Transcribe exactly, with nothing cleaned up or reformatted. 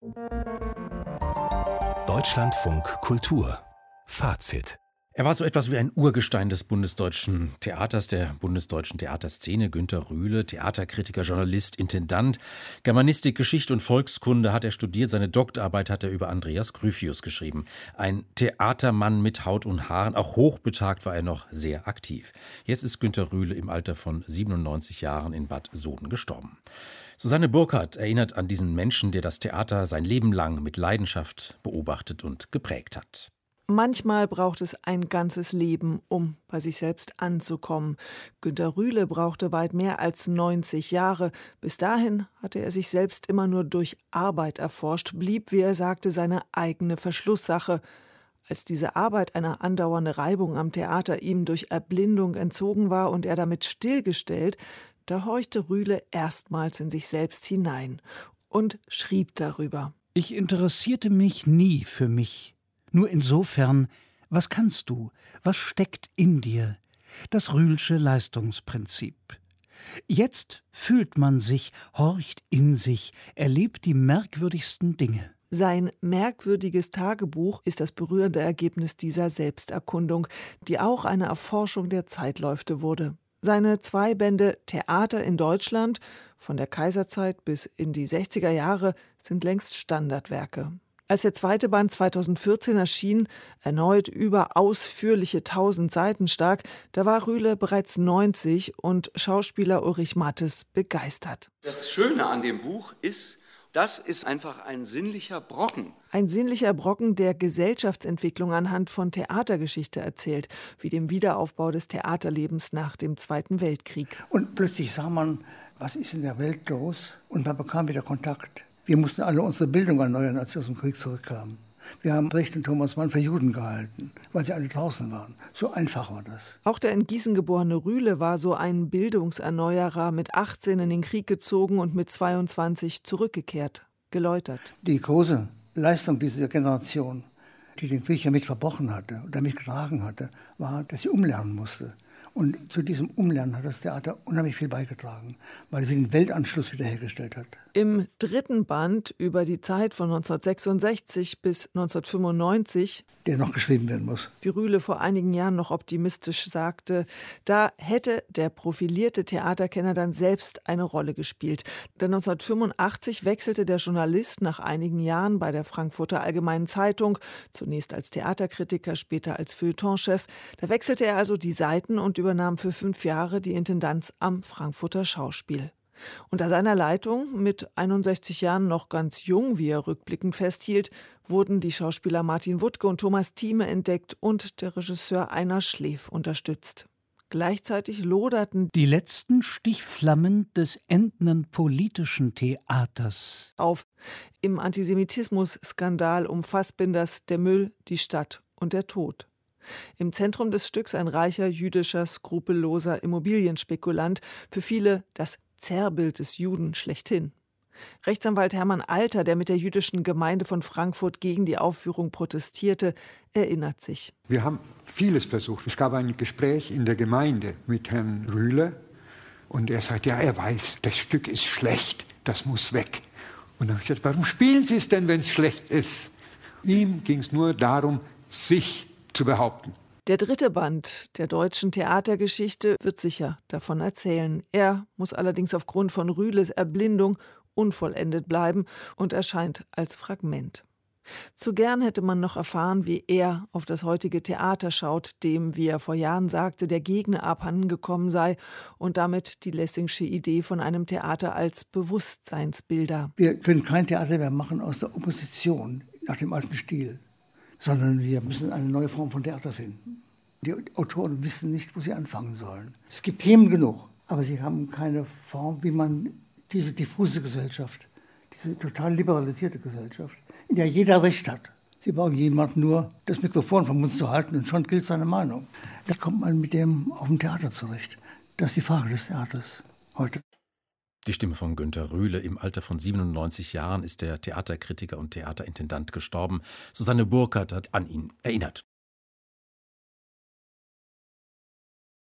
Deutschlandfunk Kultur Fazit. Er war so etwas wie ein Urgestein des bundesdeutschen Theaters, der bundesdeutschen Theaterszene. Günter Rühle, Theaterkritiker, Journalist, Intendant. Germanistik, Geschichte und Volkskunde hat er studiert. Seine Doktorarbeit hat er über Andreas Gryphius geschrieben. Ein Theatermann mit Haut und Haaren. Auch hochbetagt war er noch sehr aktiv. Jetzt ist Günter Rühle im Alter von siebenundneunzig Jahren in Bad Soden gestorben. Susanne Burkhardt erinnert an diesen Menschen, der das Theater sein Leben lang mit Leidenschaft beobachtet und geprägt hat. Manchmal braucht es ein ganzes Leben, um bei sich selbst anzukommen. Günter Rühle brauchte weit mehr als neunzig Jahre. Bis dahin hatte er sich selbst immer nur durch Arbeit erforscht, blieb, wie er sagte, seine eigene Verschlusssache. Als diese Arbeit, eine andauernde Reibung am Theater, ihm durch Erblindung entzogen war und er damit stillgestellt, da horchte Rühle erstmals in sich selbst hinein und schrieb darüber. Ich interessierte mich nie für mich. Nur insofern, was kannst du, was steckt in dir? Das Rühlsche Leistungsprinzip. Jetzt fühlt man sich, horcht in sich, erlebt die merkwürdigsten Dinge. Sein merkwürdiges Tagebuch ist das berührende Ergebnis dieser Selbsterkundung, die auch eine Erforschung der Zeitläufte wurde. Seine zwei Bände Theater in Deutschland, von der Kaiserzeit bis in die sechziger Jahre, sind längst Standardwerke. Als der zweite Band zweitausendvierzehn erschien, erneut über ausführliche tausend Seiten stark, da war Rühle bereits neunzig und Schauspieler Ulrich Mattes begeistert. Das Schöne an dem Buch ist, das ist einfach ein sinnlicher Brocken. Ein sinnlicher Brocken, der Gesellschaftsentwicklung anhand von Theatergeschichte erzählt, wie dem Wiederaufbau des Theaterlebens nach dem Zweiten Weltkrieg. Und plötzlich sah man, was ist in der Welt los? Und man bekam wieder Kontakt. Wir mussten alle unsere Bildung erneuern, als wir aus dem Krieg zurückkamen. Wir haben Brecht und Thomas Mann für Juden gehalten, weil sie alle draußen waren. So einfach war das. Auch der in Gießen geborene Rühle war so ein Bildungserneuerer, mit achtzehn in den Krieg gezogen und mit zweiundzwanzig zurückgekehrt, geläutert. Die große Leistung dieser Generation, die den Krieg ja mit verbrochen hatte oder mit getragen hatte, war, dass sie umlernen musste. Und zu diesem Umlernen hat das Theater unheimlich viel beigetragen, weil sie den Weltanschluss wiederhergestellt hat. Im dritten Band über die Zeit von neunzehnhundertsechsundsechzig bis neunzehnhundertfünfundneunzig, der noch geschrieben werden muss, wie Rühle vor einigen Jahren noch optimistisch sagte, da hätte der profilierte Theaterkenner dann selbst eine Rolle gespielt. Denn neunzehnhundertfünfundachtzig wechselte der Journalist nach einigen Jahren bei der Frankfurter Allgemeinen Zeitung, zunächst als Theaterkritiker, später als Feuilletonchef. Da wechselte er also die Seiten und übernahm für fünf Jahre die Intendanz am Frankfurter Schauspiel. Unter seiner Leitung, mit einundsechzig Jahren noch ganz jung, wie er rückblickend festhielt, wurden die Schauspieler Martin Wuttke und Thomas Thieme entdeckt und der Regisseur Einar Schleff unterstützt. Gleichzeitig loderten die letzten Stichflammen des endenden politischen Theaters auf im Antisemitismus-Skandal um Fassbinders Der Müll, die Stadt und der Tod. Im Zentrum des Stücks ein reicher, jüdischer, skrupelloser Immobilienspekulant, für viele das Zerrbild des Juden schlechthin. Rechtsanwalt Hermann Alter, der mit der jüdischen Gemeinde von Frankfurt gegen die Aufführung protestierte, erinnert sich. Wir haben vieles versucht. Es gab ein Gespräch in der Gemeinde mit Herrn Rühle und er sagt, ja, er weiß, das Stück ist schlecht, das muss weg. Und dann habe ich gesagt, warum spielen Sie es denn, wenn es schlecht ist? Ihm ging es nur darum, sich zu behaupten. Der dritte Band der deutschen Theatergeschichte wird sicher davon erzählen. Er muss allerdings aufgrund von Rühles Erblindung unvollendet bleiben und erscheint als Fragment. Zu gern hätte man noch erfahren, wie er auf das heutige Theater schaut, dem, wie er vor Jahren sagte, der Gegner abhandengekommen sei und damit die Lessingsche Idee von einem Theater als Bewusstseinsbilder. Wir können kein Theater mehr machen aus der Opposition nach dem alten Stil, sondern wir müssen eine neue Form von Theater finden. Die Autoren wissen nicht, wo sie anfangen sollen. Es gibt Themen genug, aber sie haben keine Form, wie man diese diffuse Gesellschaft, diese total liberalisierte Gesellschaft, in der jeder Recht hat. Sie brauchen jemanden nur, das Mikrofon vom Mund zu halten und schon gilt seine Meinung. Da kommt man mit dem auf dem Theater zurecht. Das ist die Frage des Theaters heute. Die Stimme von Günter Rühle. Im Alter von siebenundneunzig Jahren ist der Theaterkritiker und Theaterintendant gestorben. Susanne Burkhardt hat an ihn erinnert.